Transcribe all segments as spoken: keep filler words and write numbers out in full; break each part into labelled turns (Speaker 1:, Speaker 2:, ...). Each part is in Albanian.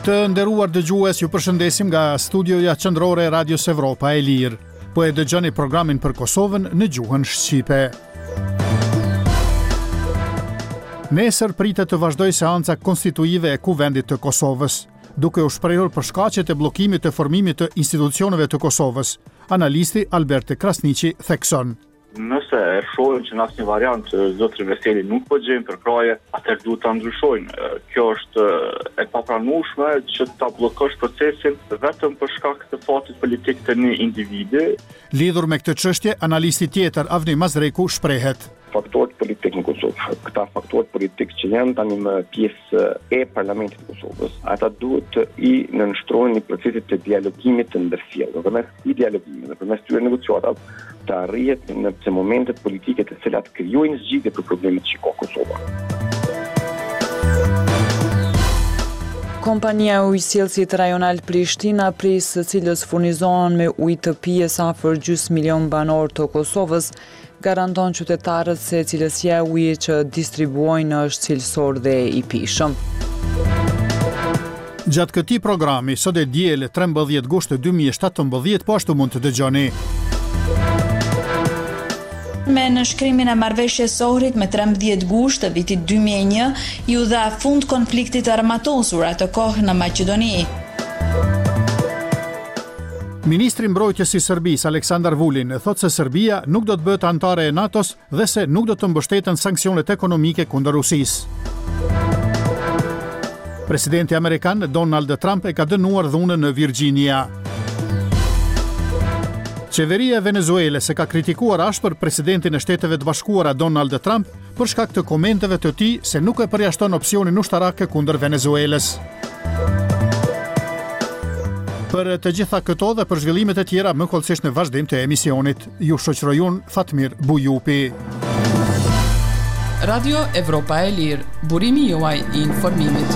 Speaker 1: Të nderuar dëgjues, ju përshëndesim nga studioja qendrore e Radios Evropa e Lirë. Po e dëgjoni programin për Kosovën në gjuhën shqipe. Nesër pritet të vazhdojë seanca konstituive e Kuvendit të Kosovës, duke u shprehur për shkaqet e bllokimit të formimit të institucioneve të Kosovës. Analisti Albert Krasniqi thekson.
Speaker 2: Nëse e shohim që në asnjë variant zotri Veseli nuk po gjejnë përkraje, atëherë duhet ta ndryshojnë. Kjo është e papranueshme që ta bllokosh procesin vetëm për shkak të fatit politik të një individi.
Speaker 1: Lidhur me këtë çështje, analisti tjetër Avni Mazreku shprehet.
Speaker 3: Faktorët politik në Kosovë, këta faktorët politik që janë tani më pjesë e Parlamentit të Kosovës, ata duhet të i nënshtrojnë një procesit të dialogimit të ndërsjellë, përmes i dialogimit, dhe përmes tyre negociatave, të arrihet në momentet politike të cilat krijojnë zgjidhje për problemet që ka Kosova.
Speaker 4: Kompania ujësjellësit rajonal Prishtina, prej së cilës furnizohen me ujë të pijes afër gjys milion banor të Kosovës, garanton qytetarët se cilësia e ujit që distribuojnë është cilësor dhe i pishëm.
Speaker 1: Gjatë këtij programi, sot e diel trembëdhjetë gusht dy mijë e shtatëmbëdhjetë, po ashtu mund të dëgjoni.
Speaker 5: Me nënshkrimin e marrëveshjes së Ohrit me trembëdhjetë gusht të vitit dy mijë e një, ju dha fund konfliktit armatosur atë kohë në Maqedoni.
Speaker 1: Ministri mbrojtjes i Serbisë Aleksandar Vulin thotë se Serbia nuk do të bëhet anëtare e NATO-s dhe se nuk do të mbështeten sanksionet ekonomike kundër Rusisë. Presidenti amerikan Donald Trump e ka dënuar dhunën në Virginia. Qeveria e Venezuelës e ka kritikuar ashpër presidentin e Shteteve të Bashkuara Donald Trump për shkak të komenteve të tij se nuk e përjashton opsionin ushtarak kundër Venezuelës. Për të gjitha këto dhe për zhvillimet e tjera, më kollësisht në vazhdim të emisionit, ju shoqëroj unë Fatmir Bujupi.
Speaker 6: Radio Evropa e Lirë, burimi juaj i informimit.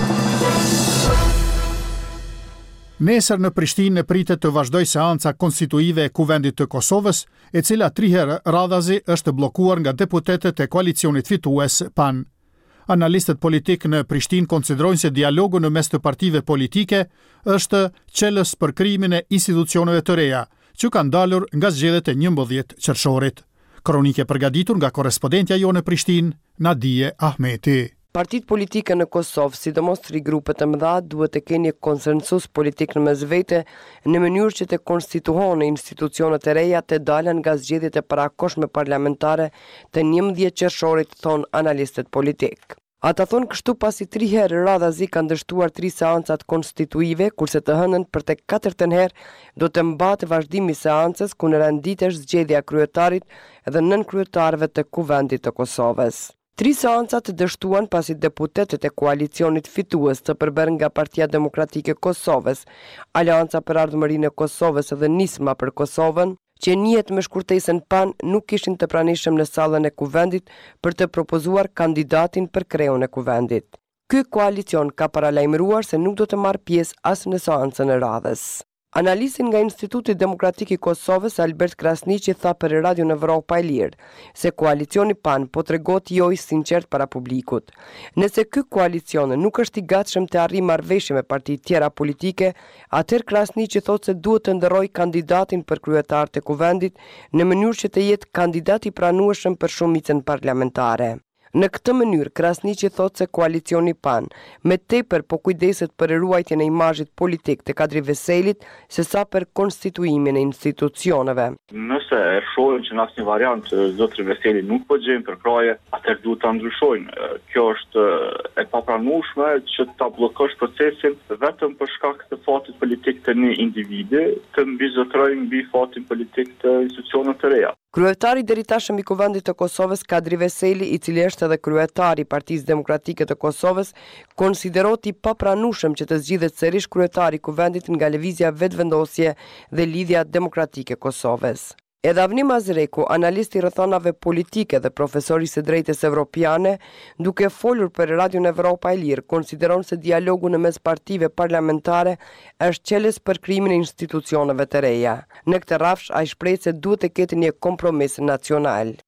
Speaker 1: Nesër në Prishtinë pritet të vazhdojë seanca konstituive e Kuvendit të Kosovës, e cila tri herë radhazi është bllokuar nga deputetët e koalicionit fitues P A N. Analistët politik në Prishtinë konsiderojnë se dialogu në mes të partive politike është qelës për krijimin e institucioneve të reja, që kanë dalur nga zgjedhjet e njëmbëdhjetë qershorit. Kronike përgatitur nga korrespondentja jonë në Prishtinë, Nadije Ahmeti.
Speaker 7: Partitë politike në Kosovë, sidomos tri grupet e mëdha, duhet të kenë një konsensus politik në mes vete në mënyrë që të konstituohen institucionet e reja të dalen nga zgjedhjet e parakohshme parlamentare të njëmbëdhjetë qershorit, thon analistët politik. Ata thonë kështu pasi tri herë radhazi kanë dështuar tri seancat konstituive, kurse të hënën për të katërtën herë do të mbatë vazhdimi i seancës ku në renditesh zgjedhja e kryetarit dhe nën kryetarëve të Kuvendit të Kosovës. Tri seancat dështuan pasi deputetët e koalicionit fitues të përbërë nga Partia Demokratike e Kosovës, Aleanca për Ardhmërinë e Kosovës dhe Nisma për Kosovën, që njihet me shkurtesën P A N, nuk ishin të pranishëm në sallën e Kuvendit për të propozuar kandidatin për kreun e Kuvendit. Ky koalicion ka paralajmëruar se nuk do të marrë pjesë as në seancën e radhës. Analistin nga Instituti Demokratik i Kosovës, Albert Krasniqi, tha për Radio Evropa e Lirë se koalicioni P A N po tregot jo i sinqert para publikut. Nëse ky koalicion nuk është i gatshëm të arrijë marrëveshje me parti tjera politike, atëherë Krasniqi thotë se duhet të ndërrojë kandidatin për kryetar të Kuvendit në mënyrë që të jetë kandidat i pranueshëm për shumicën parlamentare. Në këtë mënyrë, Krasniqi thotë se koalicioni P A N me tepër po kujdeset për ruajtjen e imazhit politik të Kadri Veselit sesa për konstituimin e institucioneve.
Speaker 2: Nëse e shohim që në asnjë variant zotri Veseli nuk po gjejnë përkraje, atëherë duhet ta ndryshojnë. Kjo është e papranueshme që ta bllokosh procesin vetëm për shkak të fatit politik të një individi, të mbizotrojë mbi fatin politik të institucioneve të reja.
Speaker 7: Kryetari deri tashëm i Kuvendit të Kosovës, Kadri Veseli, i cili është edhe kryetari i Partisë Demokratike të Kosovës, konsiderohet i papranueshëm që të zgjidhet sërish kryetari i Kuvendit nga lëvizja vetëvendosje dhe Lidhja Demokratike e Kosovës. Edhe Avni Mazreku, analist i rrethonave politike dhe profesor i së drejtës evropiane, duke folur për Radio Evropa e Lirë, konsideron se dialogu në mes partive parlamentare është qelës për krijimin e institucioneve të reja. Në këtë rrafsh ai shpreh se duhet të ketë një kompromis nacional.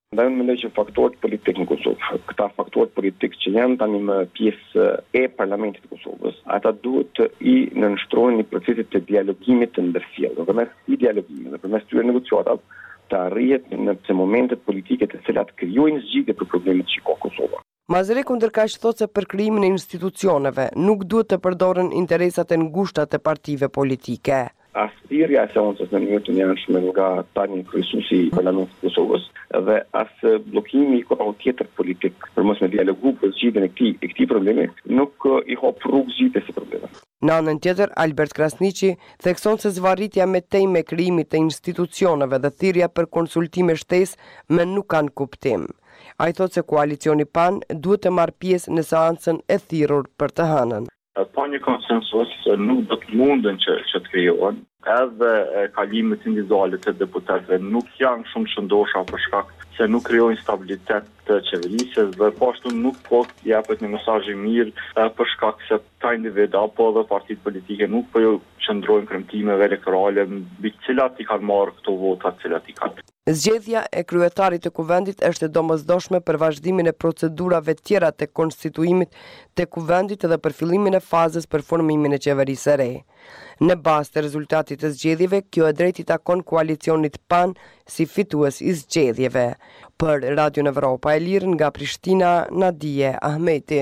Speaker 3: Dhe unë mendoj që faktorët politik në Kosovë, këta faktorët politik që janë tani më pjesë e parlamentit të Kosovës, ata duhet të i nënshtrojnë një procesit të dialogimit të ndërsjellë, përmes i dialogimit dhe përmes tyre negociatat të arrihet në momentet politike të cilat krijojnë zgjidhje për problemet që ka Kosova.
Speaker 7: Mazrek ndërkaq thotë se për krijimin e institucioneve nuk duhet të përdoren interesat e ngushta të partive politike.
Speaker 3: As thirrja e seancës në mënyrë të njëanshme nga tani kryesuesi i Parlamentit të Kosovës dhe as bllokimi i kohë tjetër politik për mos me dialogu për zgjidhjen e këtij e këtij problemi nuk i hap rrugë zgjidhjes së problemit.
Speaker 7: Në anën tjetër, Albert Krasniqi thekson se zvarritja me temë e krijimit të institucioneve dhe thirrja për konsultime shtesë më nuk kanë kuptim. Ai thotë se koalicioni P A N duhet të marrë pjesë në seancën e thirrur për të hënën.
Speaker 2: Pa një konsensus nuk do të munden që, që të krijohen, edhe kalimet individuale të deputetëve nuk janë shumë shëndosha për shkak se nuk krijojnë stabilitet të qeverisjes dhe po ashtu nuk po japet një mesazh i mirë për shkak se ta individ apo edhe partitë politike nuk po qëndrojnë kremtimeve elektorale mbi cilat i kanë marrë këto vota të cilat i kanë.
Speaker 7: Zgjedhja e kryetarit të kuvendit është e domosdoshme për vazhdimin e procedurave tjera të konstituimit të kuvendit dhe për fillimin e fazës për formimin e qeverisë së re. Në bazë të rezultatit të zgjedhjeve, kjo e drejti takon koalicionit P A N si fitues i zgjedhjeve. Për Radio Evropa e Lirë nga Prishtina, Nadije Ahmeti.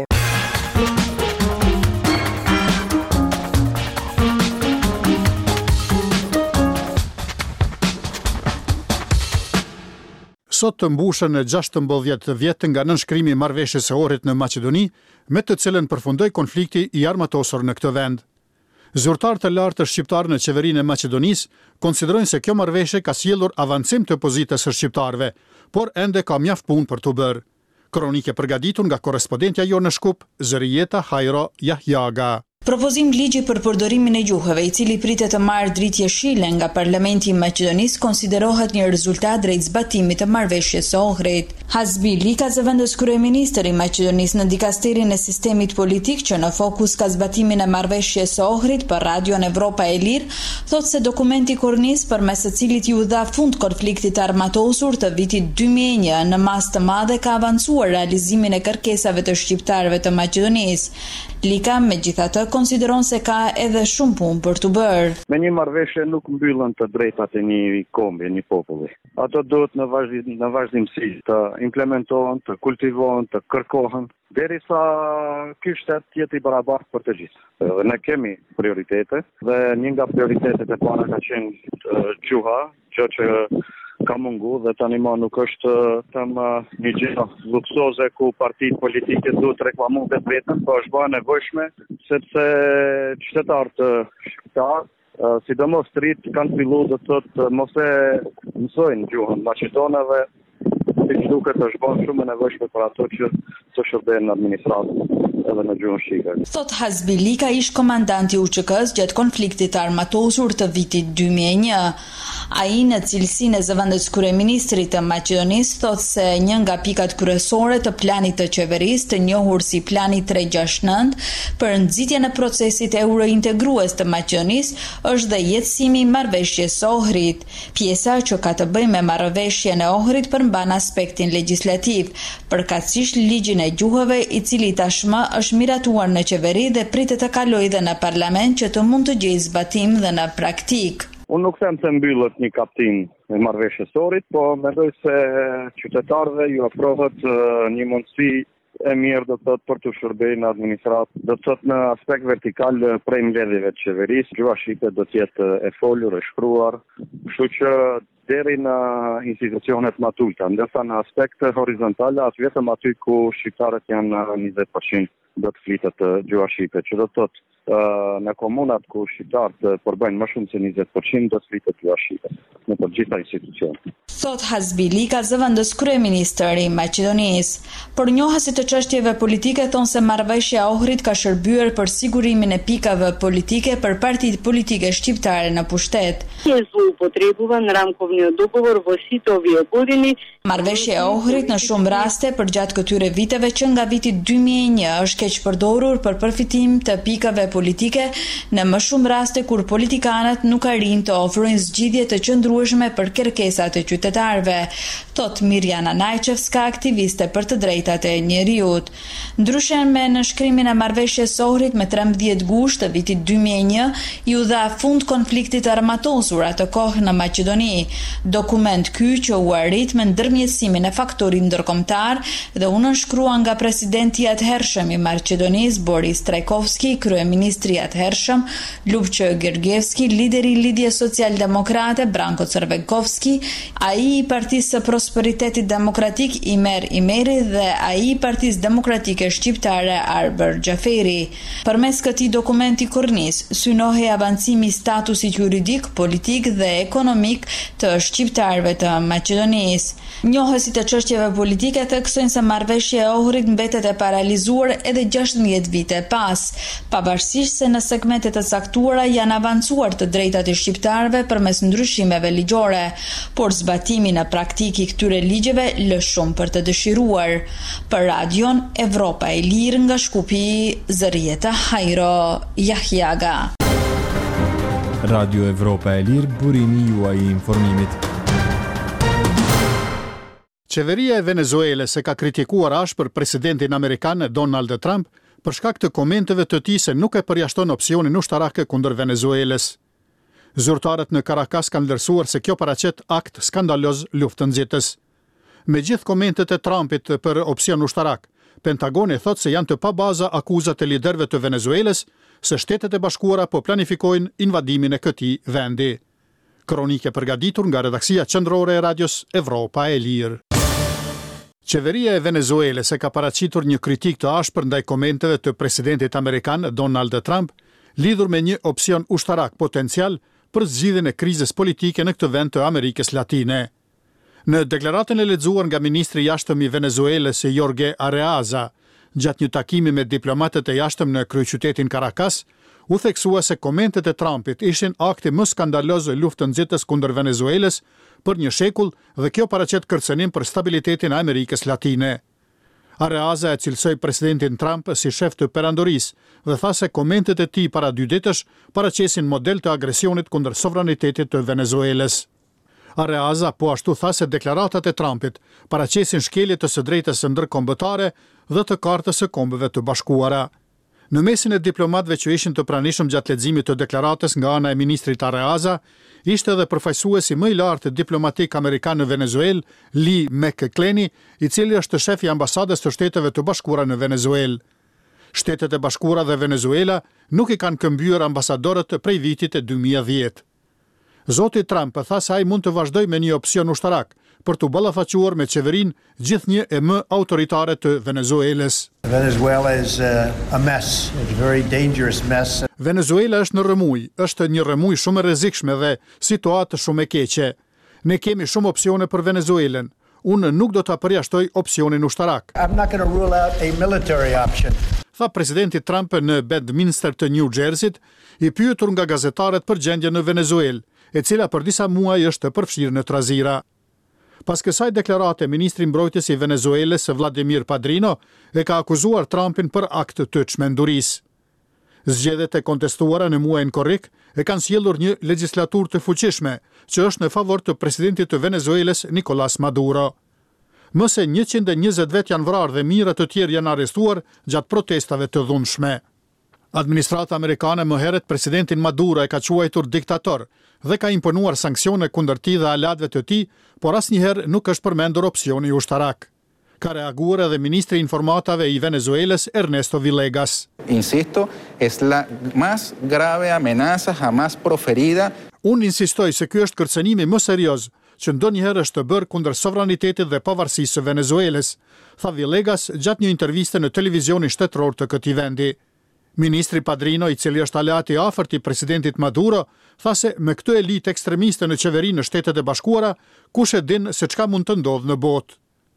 Speaker 1: Sot të mbushën e gjashtëmbëdhjetë vjet nga nënshkrimi i marrëveshjes së Ohrit në Maqedoni, me të cilën përfundoi konflikti i armatosur në këtë vend. Zyrtarë të lartë shqiptarë në qeverinë e Maqedonisë konsiderojnë se kjo marrëveshje ka sjellur avancim të pozitës së shqiptarëve, por ende ka mjaft punë për të bërë. Kronike përgatitur nga korrespondentja jonë në Shkup, Zërijeta Hajro Jahjaga.
Speaker 5: Propozim ligji për përdorimin e gjuhëve, i cili pritet të marrë dritë jeshile nga Parlamenti i Maqedonisë, konsiderohet një rezultat drejt zbatimit të marrëveshjes së Ohrit. Hasbi Lika, zëvendës kryeministër i Maqedonisë në dikasterin e sistemit politik që në fokus ka zbatimin e marrëveshjes së Ohrit për Radio Evropa e Lirë, thotë se dokumenti kornis përmes së cilit ju dha fund konfliktit armatosur të vitit dy mijë e një në masë të madhe ka avancuar realizimin e kërkesave të shqiptarëve të Maqedonisë. Lika, megjithatë, konsideron se ka edhe shumë punë për të bërë.
Speaker 8: Me një marrëveshje nuk mbyllen të drejtat e një kombi, një populli. Ato duhet në vazhdim, në vazhdimsi të implementohen, të kultivohen, të kërkohen, derisa ky shtet të jetë i barabartë për të gjithë. Ne kemi prioritete dhe një nga prioritetet e para ka qenë gjuha, gjë që ka mungu dhe tani ma nuk është tëm një gjë luksoze ku partitë politike duhet të reklamu vetë vetën, po është bëhe nevojshme sepse qytetarët shqiptarë, sidomos të rritë kanë fillu dhe të të mos e mësojnë gjuhën maqedonave, si që duket është bëhe shumë e nevojshme për ato që të shërbejnë në administratë edhe në gjuhën shqipe.
Speaker 5: Thot Hasbi Lika, ish komandanti U Q K-s gjatë konfliktit armatosur të vitit dy mijë e një. Ai në cilësinë e zëvendës kryeministrit të Maqedonisë thot se një nga pikat kryesore të planit të qeverisë, të njohur si plani tre gjashtë nëntë, për nxitjen e procesit eurointegrues të Maqedonisë është dhe jetësimi i marrëveshjes së Ohrit. Pjesa që ka të bëjë me marrëveshjen e Ohrit përmban aspektin legjislativ, përkatësisht ligjin e gjuhëve, i cili tashmë është miratuar në qeveri dhe pritet të kalojë dhe në parlament që të mund të gjejë zbatim dhe në praktik.
Speaker 8: Unë nuk them se mbyllet një kaptim në marrëveshjes së Ohrit, po mendoj se qytetarëve ju ofrohet një mundësi e mirë do të thotë për të shërbejë në administratë, do të thotë në aspekt vertikal prej mbledhjeve të qeverisë, gjuha shqipe do të jetë e folur, e shkruar, kështu që deri në institucionet më të ulta, ndërsa në aspekt horizontal, as vetëm aty ku shqiptarët janë njëzet përqind do të flitet gjuha shqipe, që do të thotë në komunat ku shqiptarët përbëjnë më shumë se njëzet përqind do të flitet gjuha shqipe në të gjitha institucionet.
Speaker 5: Thot Hasbi Lika, zëvendës kryeministër i Maqedonisë. Por njohësit të çështjeve politike thonë se marrëveshja e Ohrit ka shërbyer për sigurimin e pikave politike për partitë politike shqiptare në pushtet. Marrëveshja e Ohrit në shumë raste përgjatë këtyre viteve që nga viti dy mijë e një është keq përdorur për përfitim të pikave politike, në më shumë raste kur politikanët nuk arrin të ofrojnë zgjidhje të qëndrueshme për kërkesat e qytetarëve. qytetarëve, thot Mirjana Najčevska, aktiviste për të drejtat e njeriut. Ndryshe me nënshkrimin e marrëveshjes së Ohrit me trembëdhjetë gusht të vitit dy mijë e një, ju dha fund konfliktit armatosur atë kohë në Maqedoni. Dokument ky që u arrit me ndërmjetësimin e faktorit ndërkombëtar dhe u nënshkrua nga presidenti i atëhershëm i Maqedonisë Boris Trajkovski, kryeministri i atëhershëm Lupço Gergievski, lideri i Lidhjes Social-Demokrate Branko Crvenkovski, ai i Partisë së Prosperitetit Demokratik Imer Imeri dhe ai i Partisë Demokratike Shqiptare Arber Xhaferi. Përmes këtij dokumenti kornis synohej avancimi i statusit juridik, politik dhe ekonomik të shqiptarëve të Maqedonisë. Njohësit e çështjeve politike theksojnë se marrëveshja e Ohrit mbetet e paralizuar edhe gjashtëdhjetë vite pas, pavarësisht se në segmente të caktuara janë avancuar të drejtat e shqiptarëve përmes ndryshimeve ligjore, por zbatimi në praktik i këtyre ligjeve lë shumë për të dëshiruar. Për Radion Evropa e Lirë nga Shkupi, Zërieta Hajro Jahjaga.
Speaker 9: Radio Evropa e Lirë, burimi juaj i informimit.
Speaker 1: Qeveria e Venezuelës e ka kritikuar ashpër presidentin amerikan Donald Trump për shkak të komenteve të tij se nuk e përjashton opsionin ushtarak kundër Venezuelës. Zyrtarët në Caracas kanë vlerësuar se kjo paraqet akt skandaloz luftënxitës. Me gjithë komentet e Trumpit për opsion ushtarak, Pentagoni thot se janë të pabaza akuzat e liderëve të Venezuelës se Shtetet e Bashkuara po planifikojnë invadimin e këtij vendi. Kronike përgatitur nga redaksia qendrore e Radios Evropa e Lirë. Qeveria e Venezuelës e ka paraqitur një kritik të ashpër ndaj komenteve të presidentit amerikan Donald Trump lidhur me një opsion ushtarak potencial për zgjidhjen e krizës politike në këtë vend të Amerikës Latine. Në deklaratën e lexuar nga ministri i jashtëm i Venezuelës Jorge Arreaza, gjatë një takimi me diplomatët e jashtëm në kryeqytetin Caracas, u theksua se komentet e Trumpit ishin akti më skandaloz luftënxitës kundër Venezuelës për një shekull dhe kjo paraqet kërcënim për stabilitetin e Amerikës Latine. Arreaza e cilësoi presidentin Trump si shef të perandorisë dhe tha se komentet e tij para dy ditësh paraqesin model të agresionit kundër sovranitetit të Venezuelës. Arreaza po ashtu tha se deklaratat e Trumpit paraqesin shkelje të së drejtës së ndërkombëtare dhe të Kartës së Kombeve të Bashkuara. Në mesin e diplomatëve që ishin të pranishëm gjatë leximit të deklaratës nga ana e ministrit Arreaza, ishte edhe përfaqësuesi më i lartë diplomatik amerikan në Venezuelë, Lee McClenny, i cili është shef i ambasadës të Shteteve të Bashkuara në Venezuelë. Shtetet e Bashkuara dhe Venezuela nuk i kanë këmbyer ambasadorët prej vitit e dy mijë e dhjetë. Zoti Trump tha se ai mund të vazhdojë me një opsion ushtarak për të ballafaquar me qeverinë gjithnjë e më autoritare të Venezuelës.
Speaker 10: Venezuela is a, a mess, it's a very dangerous mess.
Speaker 1: Venezuela është në rrëmuj, është një rrëmuj shumë e rrezikshme dhe situatë shumë e keqe. Ne kemi shumë opsione për Venezuelën. Unë nuk do ta përjashtoj opsionin ushtarak.
Speaker 10: I'm not going to rule out a military option.
Speaker 1: Tha presidenti Trump në Bedminster të New Jersey, i pyetur nga gazetarët për gjendjen në Venezuelë, e cila për disa muaj është përfshirë në trazira. Pas kësaj deklarate, ministri i mbrojtjes i Venezuelës Vladimir Padrino e ka akuzuar Trumpin për akt të çmendurisë. Zgjedhjet e kontestuara në muajin korrik e kanë sjellur një legjislaturë të fuqishme, që është në favor të presidentit të Venezuelës Nicolas Maduro. Më se njëqind e njëzet vet janë vrarë dhe mijëra të tjerë janë arrestuar gjatë protestave të dhunshme. Administrata amerikane më herët presidentin Maduro e ka quajtur diktator dhe ka imponuar sanksione kundër tij dhe alatëve të tij, por asnjëherë nuk është përmendur opsioni ushtarak. Ka reaguar edhe ministri i informatave i Venezuelës Ernesto Villegas.
Speaker 11: Insisto, es la más grave amenaza jamás proferida.
Speaker 1: Unë insistoj se ky është kërcënimi më serioz që ndonjëherë është bërë kundër sovranitetit dhe pavarësisë së Venezuelës, tha Villegas gjatë një interviste në televizionin shtetëror të këtij vendi. Ministri Padrino, i cili është aleati i afërt i presidentit Maduro, tha se me këtë elitë ekstremiste në qeveri në Shtetet e Bashkuara, kush e din se çka mund të ndodhë në botë.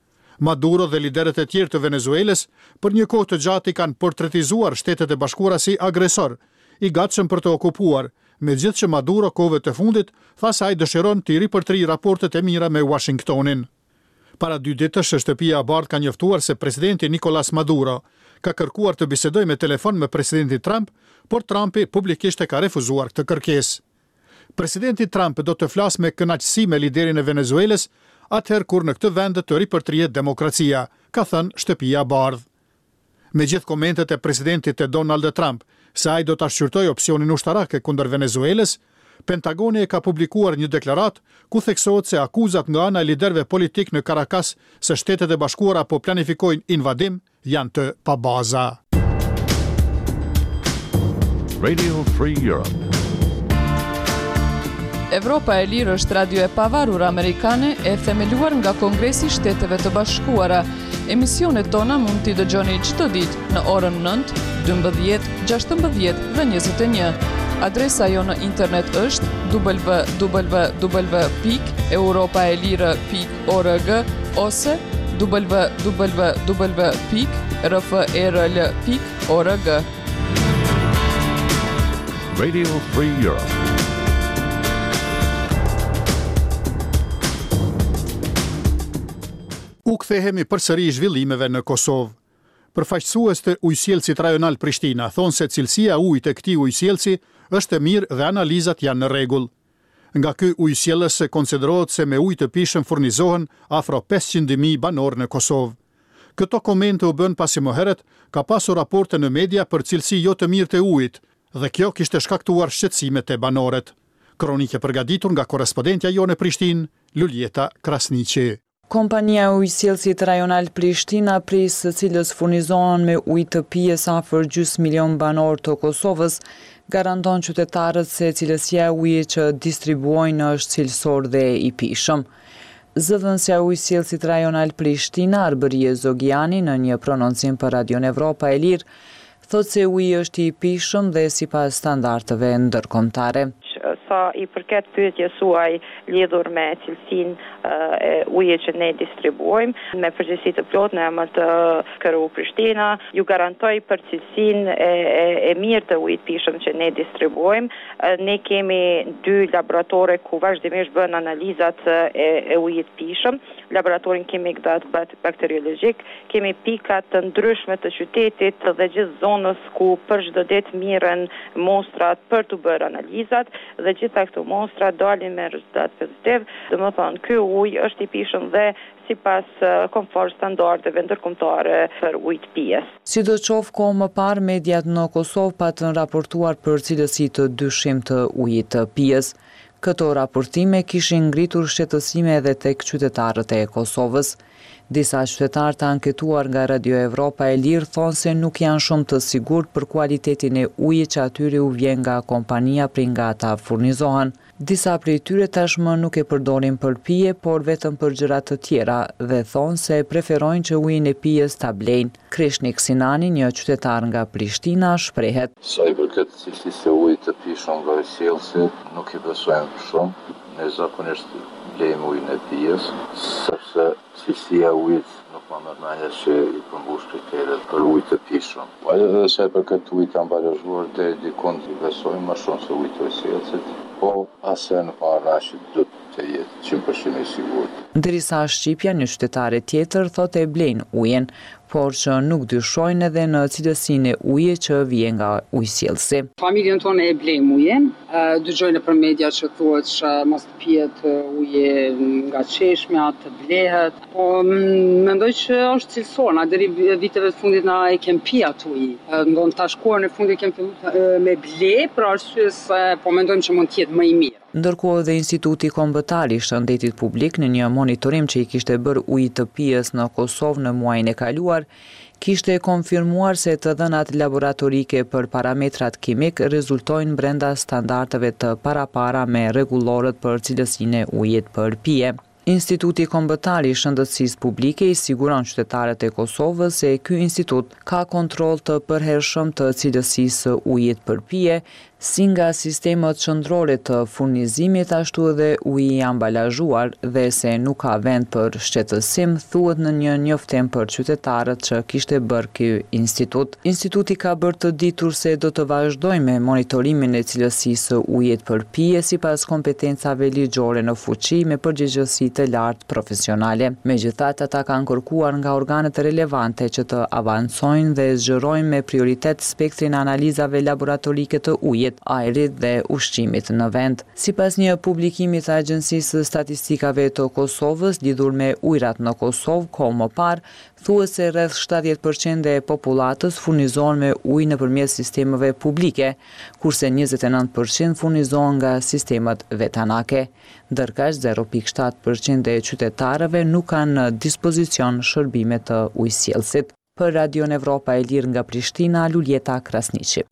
Speaker 1: Maduro dhe liderët e tjerë të Venezuelës për një kohë të gjatë i kanë portretizuar Shtetet e Bashkuara si agresor, i gatshëm për të okupuar, megjithëse Maduro kohëve të fundit tha se ai dëshiron të ripërtëri raportet e mira me Washingtonin. Para dy ditësh, shtëpia e bardhë ka njoftuar se presidenti Nicolas Maduro ka kërkuar të bisedojë me telefon me presidentin Trump, por Trumpi publikisht e ka refuzuar këtë kërkesë. Presidenti Trump do të flasë me kënaqësi me liderin e Venezuelës, atëherë kur në këtë vend të ripërtrihet demokracia, ka thënë Shtëpia e Bardhë. Me gjithë komentet e presidentit e Donald Trump, se ai do ta shqyrtojë opsionin ushtarak e kundër Venezuelës, Pentagoni e ka publikuar një deklarat ku theksohet se akuzat nga ana e liderëve politik në Caracas se Shtetet e Bashkuara po planifikojnë invadim janë të pabaza.
Speaker 12: Radio Free Europe.
Speaker 6: Evropa e Lirë është radio e pavarur amerikane e themeluar nga Kongresi i Shteteve të Bashkuara. Emisionet tona mund t'i dëgjoni çdo ditë në orën nëntë, dymbëdhjetë, gjashtëmbëdhjetë dhe njëzet e një. Adresa jo në internet është w w w pikë europaelire pikë org ose w w w pikë r f e r l pikë org.
Speaker 12: Radio Free Europe.
Speaker 1: U kthehemi përsëri zhvillimeve në Kosovë. Përfaqësues të ujësjellësit rajonal Prishtina thonë se cilësia e ujit e këtij ujësjellësi është e mirë dhe analizat janë në rregull. Nga ky ujësjellës konsiderohet se me ujë të pishëm furnizohen afro pesëqind mijë banor në Kosovë. Këto komente u bën pasi më herët ka pasur raporte në media për cilësi jo të mirë të ujit dhe kjo kishte shkaktuar shqetësimet e banorët. Kronikë e përgatitur nga korrespondentja jonë në Prishtinë, Luljeta Krasniqi.
Speaker 4: Kompania ujësjellësit rajonal Prishtina, prej së cilës furnizohen me ujë të pijes afër gjysmë milion banor të Kosovës, garanton qytetarët se cilësia e ujit që distribuojnë është cilësor dhe i pishëm. Zëdhënësja e ujësjellësit rajonal Prishtina, Arbërie Zogiani, në një prononcim për Radion Evropa e Lirë, thotë se uji është i pishëm dhe sipas standardeve ndërkombëtare.
Speaker 13: Sa i përket pyetjes suaj lidhur me cilësinë e ujit që ne distribuojmë, me përgjegjësi të plotë në emër të K R U Prishtina, ju garantoj për cilësinë e, e, e mirë të ujit pishëm që ne distribuojmë. Ne kemi dy laboratore ku vazhdimisht bën analizat e, e ujit pishëm. Laboratorin kimik dhe bakteriologjik, kemi pika të ndryshme të qytetit dhe gjithë zonës ku për çdo ditë mirën mostrat për të bërë analizat dhe gjitha këto mostra dalin me rezultat pozitiv. Domethënë, ky ujë është i pishëm dhe sipas komfort standardeve ndërkombëtare për ujë të pijes.
Speaker 4: Sidoqoftë, kohë më parë mediat në Kosovë patën raportuar për cilësi të dyshim të ujit të pijes. Këto raportime kishin ngritur shqetësime edhe tek qytetarët e Kosovës. Disa qytetarë të anketuar nga Radio Evropa e Lirë thonë se nuk janë shumë të sigurt për kualitetin e ujit që atyre u vjen nga kompania prej nga ata furnizohen. Disa prej tyre tashmë nuk e përdorin për pije, por vetëm për gjëra të tjera dhe thonë se preferojnë që ujin e pijes ta blejnë. Krishnik Sinani, një qytetar nga Prishtina, shprehet.
Speaker 14: Sa i përket cilësisë së ujit të pishëm nga ujësjellësi, nuk i besojmë shumë. Ne zakonisht blejmë ujin e pijes, sepse cilësia e ujit nuk më merr mendje se i përmbush kriteret për ujë të pishëm. Edhe sa i përket ujit të ambalazhuar, deri dikund i besojmë më shumë se ujit të ujësjellësit, po asë nuk ka rashë do të jetë njëqind përqind i sigurt.
Speaker 4: Ndërsa Shqipja, një qytetare tjetër, thotë e blejnë ujin, por që nuk dyshojnë edhe në cilësinë e ujit që vjen nga ujësjellësi.
Speaker 15: Familjen tonë e blejmë ujin, dëgjojnë për media që thuhet që mos të pihet uji nga çeshmja, të blehet, po mendoj që është cilësor, na deri viteve të fundit na e kem pi atë ujë. Ngon ta shkuar në fund e kem filluar me ble, për arsye se po mendojmë që mund të jetë më i mirë.
Speaker 4: Ndërkohë dhe Instituti Kombëtar i Shëndetit Publik në një monitorim që i kishte bërë ujit të pijes në Kosovë në muajin e kaluar, kishte konfirmuar se të dhënat laboratorike për parametrat kimik rezultojnë brenda standardeve të parapara me rregullorët për cilësinë e ujit për pije. Instituti Kombëtar i Shëndetësisë Publike i siguron qytetarët e Kosovës se ky institut ka kontroll të përhershëm të cilësisë së ujit për pije, si nga sistemet qendrore të furnizimit ashtu edhe uji i ambalazhuar dhe se nuk ka vend për shqetësim, thuhet në një njoftim për qytetarët që kishte bërë ky institut. Instituti ka bërë të ditur se do të vazhdojë me monitorimin e cilësisë së ujit për pije sipas kompetencave ligjore në fuqi me përgjegjësi të lartë profesionale. Megjithatë, ata kanë kërkuar nga organet relevante që të avancojnë dhe zgjerojnë me prioritet spektrin e analizave laboratorike të ujit mbrojtjet ajrit dhe ushqimit në vend. Sipas një publikimi të Agjencisë Statistikave të Kosovës lidhur me ujrat në Kosovë kohë më parë, thuhet se rreth shtatëdhjetë përqind e popullatës furnizohen me ujë nëpërmjet sistemeve publike, kurse njëzet e nëntë përqind furnizohen nga sistemat vetanake. Ndërkaq zero pikë shtatë përqind e qytetarëve nuk kanë në dispozicion shërbime të ujësjellësit. Për Radion Evropa e Lirë nga Prishtina, Luljeta Krasniqi.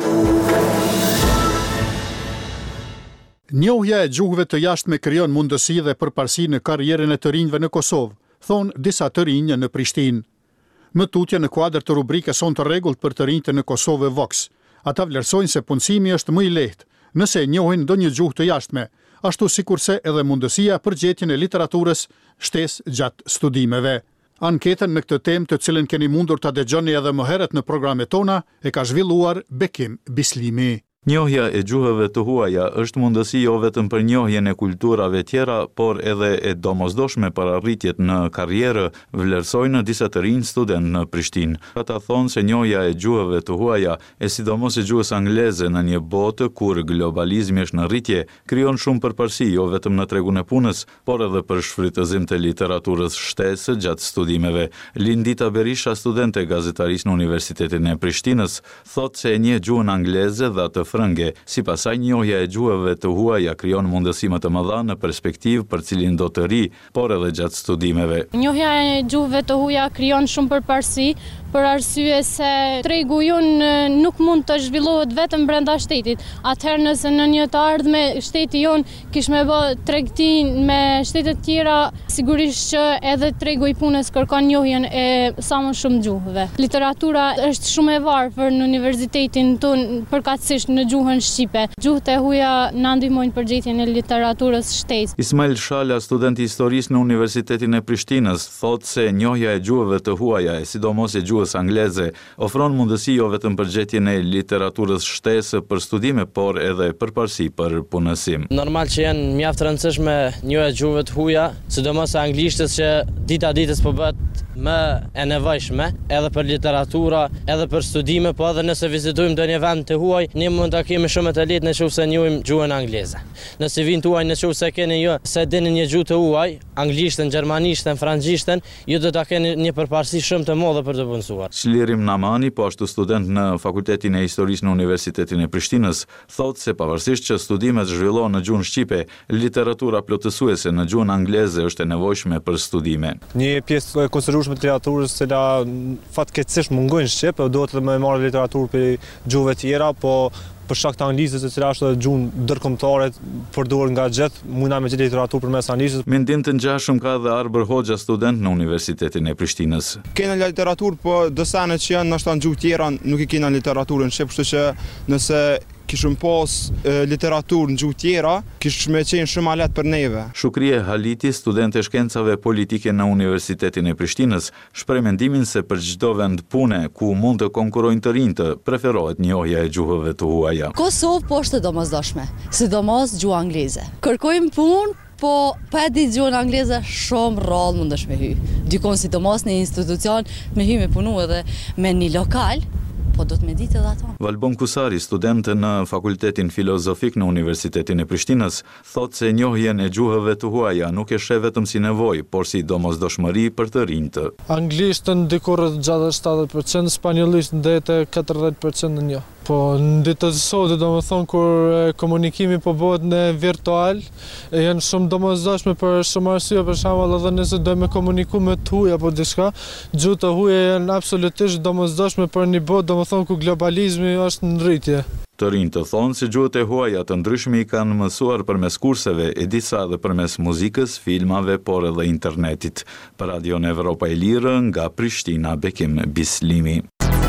Speaker 1: Njohja e gjuhëve të jashtme krijon mundësi dhe përparësi në karrierën e të rinjve në Kosovë, thonë disa të rinj në Prishtinë. Më tutje në kuadër të rubrikës Son të rregullt për të rinjtë në Kosovë Vox. Ata vlerësojnë se punësimi është më i lehtë nëse e njohin ndonjë gjuhë të jashtme, ashtu sikurse edhe mundësia për gjetjen e literaturës shtesë gjatë studimeve. Anketën në këtë temë, të cilën keni mundur ta dëgjoni edhe më herët në programet tona, e ka zhvilluar Bekim Bislimi.
Speaker 16: Njohja e gjuhëve të huaja është mundësi jo vetëm për njohjen e kulturave tjera, por edhe e domosdoshme për arritjet në karrierë, vlerësojnë disa të rinj student në Prishtinë. Ata thonë se njohja e gjuhëve të huaja, e sidomos e gjuhës angleze në një botë kur globalizmi është në rritje, krijon shumë përparësi jo vetëm në tregun e punës, por edhe për shfrytëzim të literaturës shtesë gjatë studimeve. Lindita Berisha, studente gazetarisë në Universitetin e Prishtinës, thotë se e njeh gjuhën angleze dhe atë frënge. Sipas saj, njohja e gjuhëve të huaja krijon mundësi më të mëdha në perspektivë për cilin do të ri, por edhe gjatë studimeve.
Speaker 17: Njohja e gjuhëve të huaja krijon shumë përparësi, për arsye se tregu jon nuk mund të zhvillohet vetëm brenda shtetit. Atëherë nëse në një të ardhme shteti jon kish me bë tregti me shtetet tjera, sigurisht që edhe tregu i punës kërkon njohjen e sa më shumë gjuhëve. Literatura është shumë e varfër në universitetin tonë, përkatësisht në gjuhën shqipe. Gjuhët e huaja na ndihmojnë për gjetjen e literaturës shtesë.
Speaker 16: Ismail Shala, student i historisë në Universitetin e Prishtinës, thotë se njohja e gjuhëve të huaja, e sidomos e gjuhës angleze, ofron mundësi jo vetëm për gjetjen e literaturës shtesë për studime, por edhe përparësi për punësim.
Speaker 18: Normal që janë mjaft rëndësishme njohja e gjuhëve të huaja, sidomos e anglishtës që dita ditës po bëhet më e nevojshme, edhe për literatura, edhe për studime, po edhe nëse vizitojmë ndonjë vend të huaj, ne mund ta kemi shumë të lehtë nëse njohim gjuhën angleze. Nëse vin tuaj nëse keni jo se dini një gjuhë të huaj, anglishtën, gjermanishtën, frangjishtën, ju do ta keni një përparësi shumë të madhe për të punësuar.
Speaker 16: Çlirim Namani, po ashtu student në Fakultetin e Historisë në Universitetin e Prishtinës, thotë se pavarësisht që studimet zhvillohen në gjuhën shqipe, literatura plotësuese në gjuhën angleze është e nevojshme për studime.
Speaker 19: Një pjesë e konsiderueshme të literaturës se la fatkeqësisht mungojnë shqip, do të më marrë literaturë për gjuhëve tjera, po për shkak të anglizës, e cila është gjuhë ndërkombëtare përdorur nga gjithë, mundna me gjetë literaturë përmes anglizës.
Speaker 16: Mendim të ngjashëm ka dhe Arber Hoxha, student në Universitetin e Prishtinës.
Speaker 20: Kena literaturë, po dësane që janë nështë në gjuhë tjera, nuk i kena literaturën shqip, kështu që nëse kishëm pas e, literaturë në gjuhë tjera, kishë me qenë shumë alet për neve.
Speaker 16: Shukrie Haliti, student e shkencave politike në Universitetin e Prishtinës, shpreh mendimin se për çdo vend pune ku mund të konkurrojnë të rinjtë, preferohet njohja e gjuhëve të huaja.
Speaker 21: Kosovë po është domosdoshme, sidomos gjuha angleze. Kërkojmë punë, po pa e ditë gjuhën angleze shumë rrallë mund është me hy. Dykon sidomos në institucion me hy me punu edhe me një lokal, po do të me ditë edhe ato.
Speaker 16: Valbon Kusari, studente në Fakultetin Filozofik në Universitetin e Prishtinës, thotë se njohjen e gjuhëve të huaja nuk e sheh vetëm si nevojë, por si domosdoshmëri për të rinjtë.
Speaker 22: Anglishtën dikur gjallë shtatëdhjetë përqind, spanjolishtë ndete katërdhjetë përqind në një. Po në ditët e sotme, domethënë kur komunikimi po bëhet në virtual, janë shumë domosdoshme për shumë arsye, për shembull edhe nëse do me komuniku me të huaj apo diçka, gjuhët e huaja janë absolutisht domosdoshme për një botë, domethënë ku globalizmi është në rritje.
Speaker 16: Të rinj të thonë se gjuhët e huaja të ndryshme i kanë mësuar përmes kurseve, e disa edhe përmes muzikës, filmave, por edhe internetit. Për Radion Evropa e Lirë, nga Prishtina, Bekim Bislimi.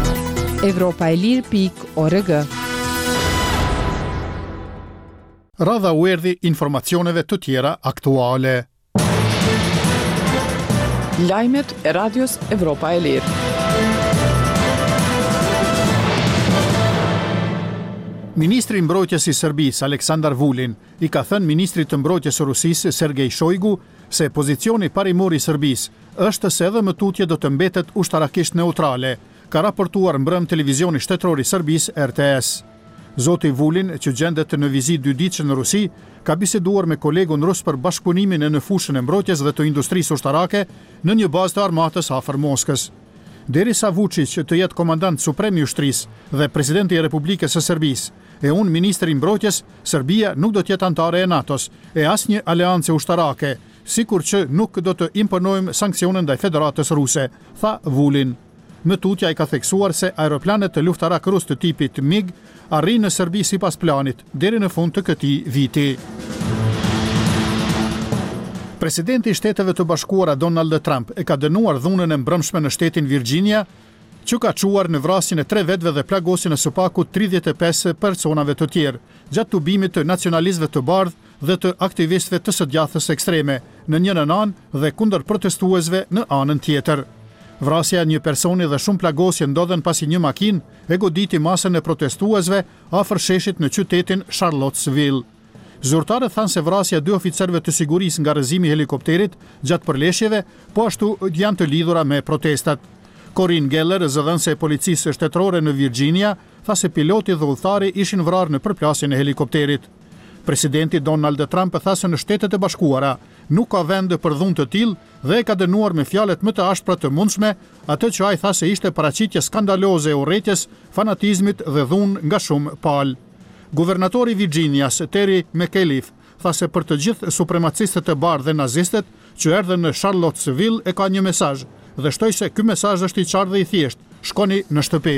Speaker 23: Evropa e Lirë pikë org.
Speaker 1: Radha u erdhi informacioneve të tjera aktuale.
Speaker 6: Lajmet e Radios Evropa e Lirë.
Speaker 1: Ministri i Mbrojtjes i Serbisë, Aleksandar Vulin, i ka thënë ministrit të mbrojtjes së Rusisë, Sergej Shoigu, se pozicioni parimor i Serbisë është se edhe më tutje do të mbetet ushtarakisht neutrale, ka raportuar mbrëm televizioni shtetëror i Serbisë R T S. Zoti Vulin, që gjendet në vizitë dyditëshe në Rusi, ka biseduar me kolegun rus për bashkëpunimin e në fushën e mbrojtjes dhe të industrisë ushtarake në një bazë të armatës afër Moskës. Derisa Vučić të jetë komandant suprem i ushtrisë dhe presidenti i Republikës së Serbisë e unë ministri i mbrojtjes, Serbia nuk do të jetë anëtare e NATO-s e asnjë aleance ushtarake, sikur që nuk do të imponojmë sanksione ndaj Federatës Ruse, tha Vulin. Më tutja i ka theksuar se aeroplanet të luftarak rus të tipit MiG arrin në Serbi sipas planit deri në fund të këtij viti. Presidenti i Shteteve të Bashkuara Donald Trump e ka dënuar dhunën e mbrëmshme në shtetin Virginia, që ka quar në vrasjen e tre vetëve dhe plagosjen e së paku tridhjetë e pesë personave të tjerë, gjatë tubimit të nacionalistëve të bardhë dhe të aktivistëve të së djathës ekstreme në njënën anë dhe kundër protestuesve në anën tjetër. Vrasja e një personi dhe shumë plagosje ndodhen pasi një makinë e goditi masën e protestuesve afër sheshit në qytetin Charlottesville. Zyrtarët thanë se vrasja e dy oficerëve të sigurisë nga rrëzimi i helikopterit gjatë përleshjeve, po ashtu janë të lidhura me protestat. Corinne Geller, zëdhënëse e policisë shtetërore në Virginia, tha se piloti dhe udhëtari ishin vrarë në përplasjen e helikopterit. Presidenti Donald Trump tha se në Shtetet e Bashkuara nuk ka vend për dhunë të tillë dhe e ka dënuar me fjalët më të ashpra të mundshme atë që ai tha se ishte paraqitje skandaloze e urrëties, fanatizmit dhe dhunë nga shumë palë. Guvernatori i Virginias, Terry McAuliffe, tha se për të gjithë supremacistët e bardhë dhe nazistët që erdhën në Charlottesville e ka një mesazh dhe shtoi se ky mesazh është i qartë dhe i thjeshtë: shkoni në shtëpi.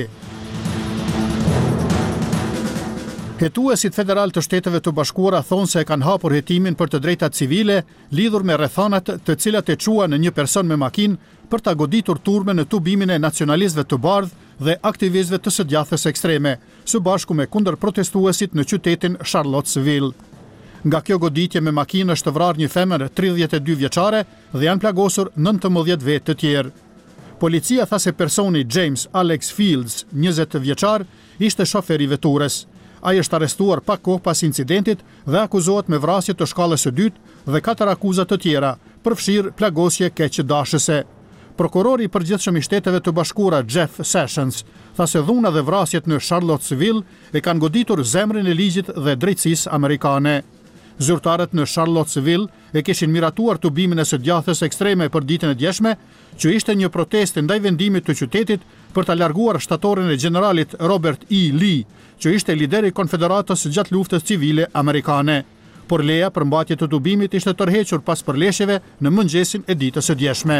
Speaker 1: Hetuesit federal të Shteteve të Bashkuara thonë se e kanë hapur hetimin për të drejtat civile lidhur me rrethanat të cilat e quan në një person me makinë për ta goditur turme në tubimin e nacionalistëve të bardhë dhe aktivistëve të së djathës ekstreme, së bashku me kundër protestuesit në qytetin Charlottesville. Nga kjo goditje me makinë është vrarë një femër tridhjetë e dy vjeçare dhe janë plagosur nëntëmbëdhjetë vetë të tjerë. Policia tha se personi James Alex Fields, njëzet vjeçar, ishte shoferi i veturës. Ai është arrestuar pak kohë pas incidentit dhe akuzohet me vrasje të shkallës së dytë dhe katër akuza të tjera, përfshirë plagosje keqdashëse. Prokurori i përgjithshëm i Shteteve të Bashkuara Jeff Sessions tha se dhuna dhe vrasjet në Charlottesville e kanë goditur zemrën e ligjit dhe drejtësisë amerikane. Zyrtarët në Charlottesville e kishin miratuar tubimin e së djathës ekstreme për ditën e djeshme, që ishte një protestë ndaj vendimit të qytetit për ta larguar shtatorin e generalit Robert E. Lee, që ishte lideri i Konfederatës gjatë luftës civile amerikane. Por leja për mbatje të tubimit ishte tërhequr pas përleshjeve në mëngjesin e ditës së djeshme.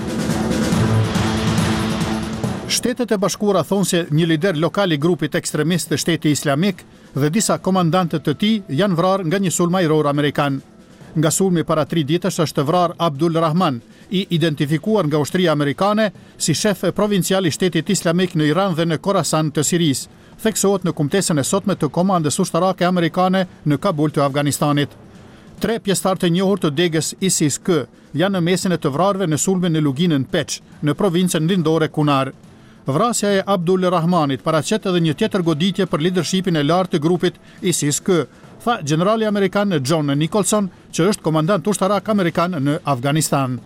Speaker 1: Shtetet e Bashkuara thonë se një lider lokal i grupit ekstremist të Shteti Islamik dhe disa komandantët të tij janë vrarë nga një sulm ajror amerikan. Nga sulmi para tri ditësh është vrarë Abdul Rahman, i identifikuar nga ushtria amerikane si shef provincial i Shtetit Islamik në Iran dhe në Khorasan të Sirisë, theksohet në kumtesën e sotme të komandës ushtarake amerikane në Kabul të Afganistanit. Tre pjesëtar të njohur të degës ISIS-K janë në mesin e të vrarëve në sulmin në luginën Peç, në provincën lindore Kunar. Vrasja e Abdul Rahmanit paraqet edhe një tjetër goditje për lidershipin e lartë të grupit ISIS-K, tha generali amerikan John Nicholson, që është komandant ushtarak amerikan në Afganistan.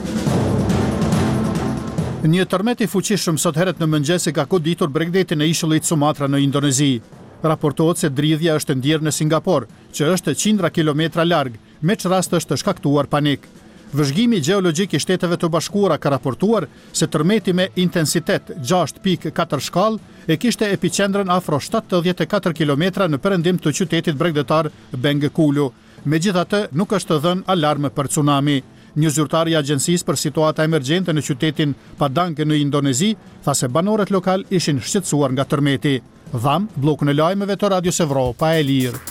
Speaker 1: Një tërmet i fuqishëm sot herët në mëngjes e ka goditur bregdetin e ishullit Sumatra në Indonezi. Raportohet se dridhja është ndjerë në Singapur, që është qindra kilometra larg, me që rast është shkaktuar panik. Vëzhgimi gjeologjik i Shteteve të Bashkuara ka raportuar se tërmeti me intensitet gjashtë pikë katër shkallë e kishte epicendrën afro shtatëdhjetë e katër kilometra në perëndim të qytetit bregdetar Bengkulu. Megjithatë, nuk është dhënë alarm për tsunami. Një zyrtar i Agjencisë për Situata Emergjente në qytetin Padang në Indonezi tha se banorët lokal ishin shqetësuar nga tërmeti. Dham, bllokun e lajmeve të Radios Evropa e Lirë.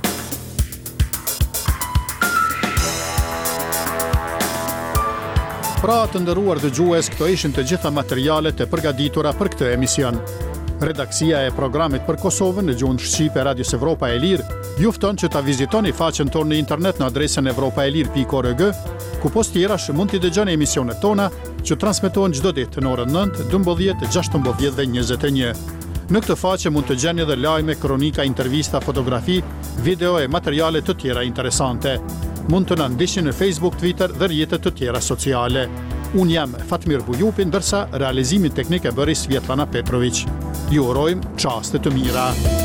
Speaker 1: Pra të nderuar dëgjues, këto ishin të gjitha materialet e përgatitura për këtë emision. Redaksia e programit për Kosovën në gjuhën shqipe Radios Evropa e Lirë ju fton që ta vizitoni faqen tonë në internet në adresën evropaelir pikë org, ku post tjerash mund t'i dëgjoni emisionet tona që transmetohen çdo ditë në orën nëntë, dymbëdhjetë, gjashtëmbëdhjetë dhe njëzet e një. Në këtë faqe mund të gjeni edhe lajme, kronika, intervista, fotografi, video e materiale të tjera interesante. Mund të na ndiqni në Facebook, Twitter dhe rrjetet të tjera sociale. Unë jam Fatmir Bujupin, ndërsa realizimin teknik e bëri Svetlana Petrović. Ju urojmë çaste të mira.